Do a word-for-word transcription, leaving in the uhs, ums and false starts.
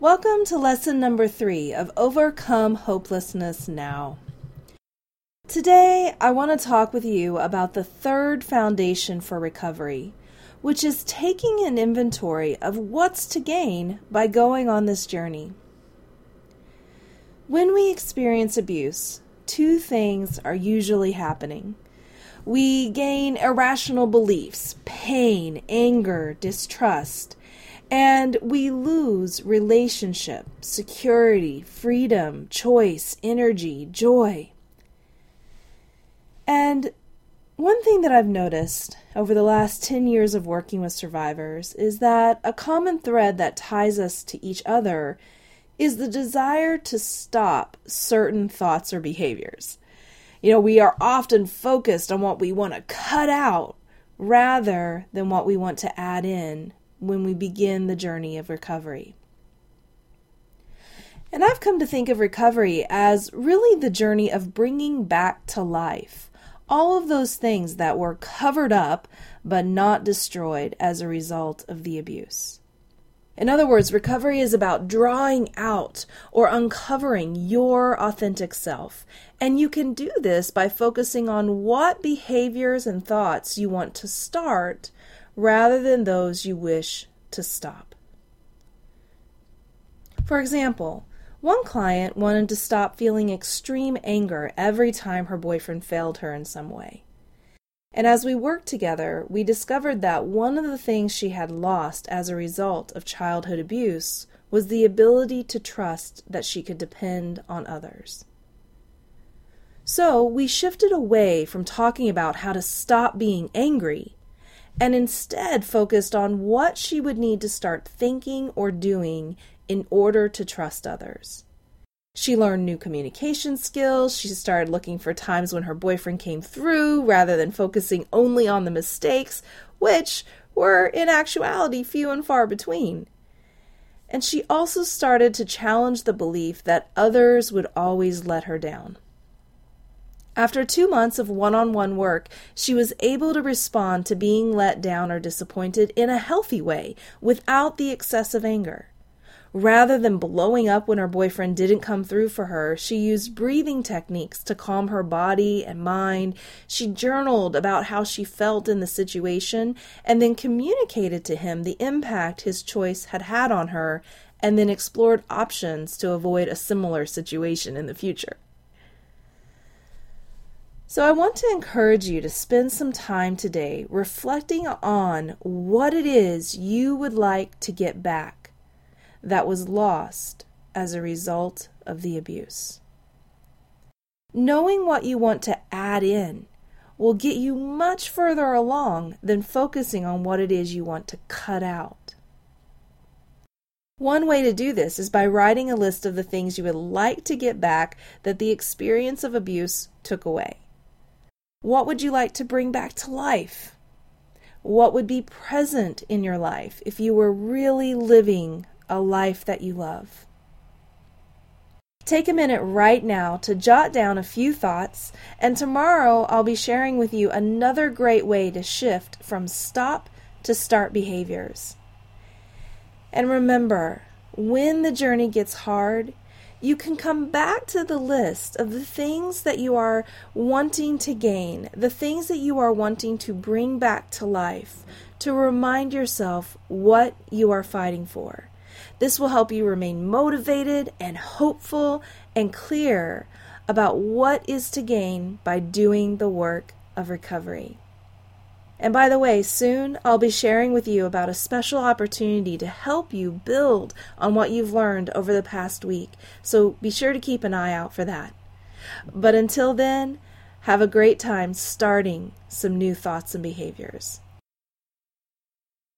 Welcome to lesson number three of Overcome Hopelessness Now. Today, I want to talk with you about the third foundation for recovery, which is taking an inventory of what's to gain by going on this journey. When we experience abuse, two things are usually happening. We gain irrational beliefs, pain, anger, distrust, and we lose relationship, security, freedom, choice, energy, joy. And one thing that I've noticed over the last ten years of working with survivors is that a common thread that ties us to each other is the desire to stop certain thoughts or behaviors. You know, we are often focused on what we want to cut out rather than what we want to add in when we begin the journey of recovery. And I've come to think of recovery as really the journey of bringing back to life all of those things that were covered up but not destroyed as a result of the abuse. In other words, recovery is about drawing out or uncovering your authentic self. And you can do this by focusing on what behaviors and thoughts you want to start rather than those you wish to stop. For example, one client wanted to stop feeling extreme anger every time her boyfriend failed her in some way. And as we worked together, we discovered that one of the things she had lost as a result of childhood abuse was the ability to trust that she could depend on others. So we shifted away from talking about how to stop being angry and instead focused on what she would need to start thinking or doing in order to trust others. She learned new communication skills. She started looking for times when her boyfriend came through rather than focusing only on the mistakes, which were in actuality few and far between. And she also started to challenge the belief that others would always let her down. After two months of one-on-one work, she was able to respond to being let down or disappointed in a healthy way without the excessive anger. Rather than blowing up when her boyfriend didn't come through for her, she used breathing techniques to calm her body and mind. She journaled about how she felt in the situation and then communicated to him the impact his choice had had on her, and then explored options to avoid a similar situation in the future. So I want to encourage you to spend some time today reflecting on what it is you would like to get back that was lost as a result of the abuse. Knowing what you want to add in will get you much further along than focusing on what it is you want to cut out. One way to do this is by writing a list of the things you would like to get back that the experience of abuse took away. What would you like to bring back to life? What would be present in your life if you were really living a life that you love? Take a minute right now to jot down a few thoughts, and tomorrow I'll be sharing with you another great way to shift from stop to start behaviors. And remember, when the journey gets hard, you can come back to the list of the things that you are wanting to gain, the things that you are wanting to bring back to life, to remind yourself what you are fighting for. This will help you remain motivated and hopeful and clear about what is to gain by doing the work of recovery. And by the way, soon I'll be sharing with you about a special opportunity to help you build on what you've learned over the past week. So be sure to keep an eye out for that. But until then, have a great time starting some new thoughts and behaviors.